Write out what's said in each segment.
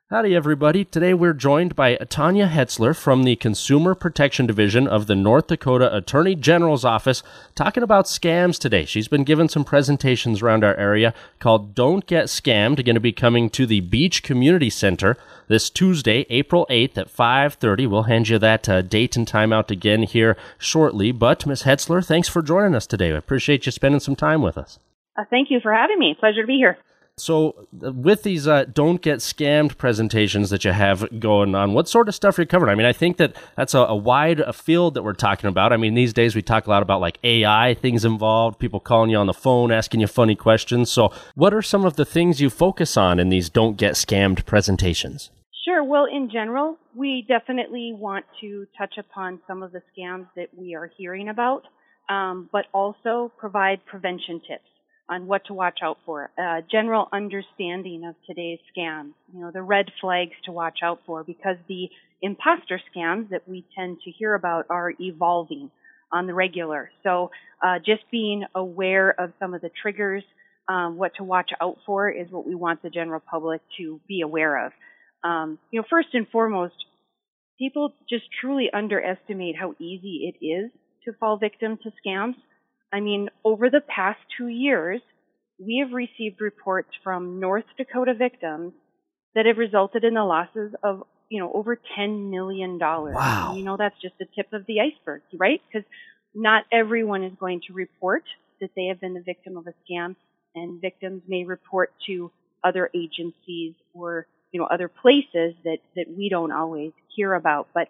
Howdy, everybody. Today we're joined by Tanya Hetzler from the Consumer Protection Division of the North Dakota Attorney General's Office, talking about scams today. She's been given some presentations around our area called Don't Get Scammed, going to be coming to the Beach Community Center this Tuesday, April 8th at 5:30. We'll hand you that date and time out again here shortly. But, Ms. Hetzler, thanks for joining us today. I appreciate you spending some time with us. Thank you for having me. Pleasure to be here. So with these Don't Get Scammed presentations that you have going on, what sort of stuff are you covering? I mean, I think that's a wide field that we're talking about. I mean, these days we talk a lot about like AI things involved, people calling you on the phone, asking you funny questions. So what are some of the things you focus on in these Don't Get Scammed presentations? Sure. Well, in general, we definitely want to touch upon some of the scams that we are hearing about, but also provide prevention tips on what to watch out for, general understanding of today's scams, the red flags to watch out for, because the imposter scams that we tend to hear about are evolving on the regular. So just being aware of some of the triggers, what to watch out for is what we want the general public to be aware of. First and foremost, people just truly underestimate how easy it is to fall victim to scams. I mean, over the past 2 years, we have received reports from North Dakota victims that have resulted in the losses of, over $10 million. Wow. That's just the tip of the iceberg, right? Because not everyone is going to report that they have been the victim of a scam, and victims may report to other agencies or, other places that we don't always hear about. But,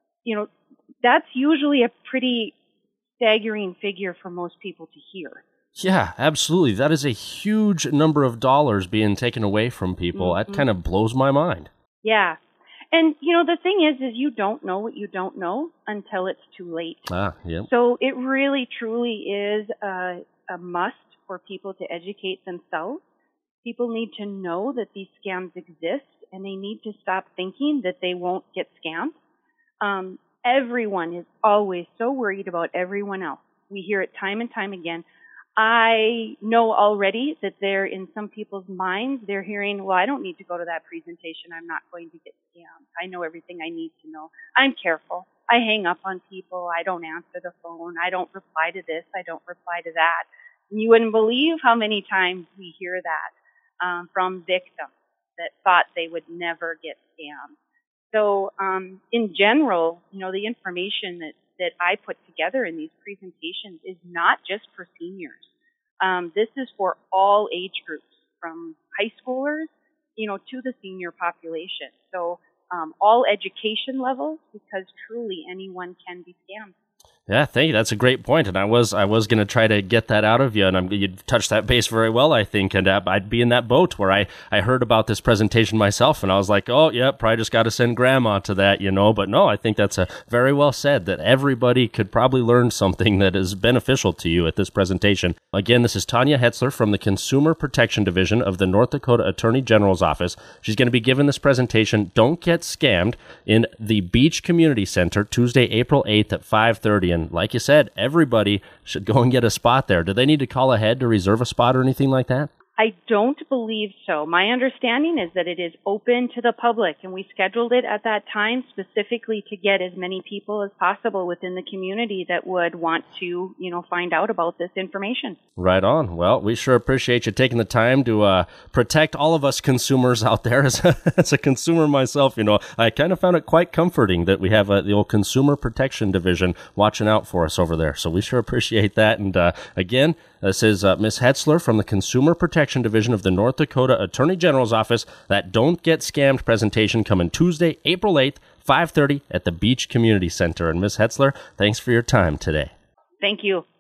that's usually a pretty staggering figure for most people to hear. Yeah, absolutely. That is a huge number of dollars being taken away from people. Mm-hmm. That kind of blows my mind. Yeah. And, the thing is you don't know what you don't know until it's too late. Yeah. So it really, truly is a must for people to educate themselves. People need to know that these scams exist, and they need to stop thinking that they won't get scammed. Everyone is always so worried about everyone else. We hear it time and time again. I know already that in some people's minds, they're hearing, well, I don't need to go to that presentation. I'm not going to get scammed. I know everything I need to know. I'm careful. I hang up on people. I don't answer the phone. I don't reply to this. I don't reply to that. And you wouldn't believe how many times we hear that from victims that thought they would never get scammed. So in general, the information that I put together in these presentations is not just for seniors. This is for all age groups, from high schoolers, to the senior population. So all education levels, because truly anyone can be scammed. Yeah, thank you. That's a great point, and I was going to try to get that out of you, and you touched that base very well, I think, and I'd be in that boat where I heard about this presentation myself, and I was like, oh, yeah, probably just got to send Grandma to that, but no, I think that's very well said, that everybody could probably learn something that is beneficial to you at this presentation. Again, this is Tanya Hetzler from the Consumer Protection Division of the North Dakota Attorney General's Office. She's going to be giving this presentation, Don't Get Scammed, in the Beach Community Center, Tuesday, April 8th at 5:30. And like you said, everybody should go and get a spot there. Do they need to call ahead to reserve a spot or anything like that? I don't believe so. My understanding is that it is open to the public, and we scheduled it at that time specifically to get as many people as possible within the community that would want to, find out about this information. Right on. Well, we sure appreciate you taking the time to protect all of us consumers out there. As a consumer myself, I kind of found it quite comforting that we have the old Consumer Protection Division watching out for us over there. So we sure appreciate that. And again, this is Ms. Hetzler from the Consumer Protection Division of the North Dakota Attorney General's Office. That Don't Get Scammed presentation coming Tuesday, April 8th, 5:30 at the Beach Community Center. And Ms. Hetzler, thanks for your time today. Thank you.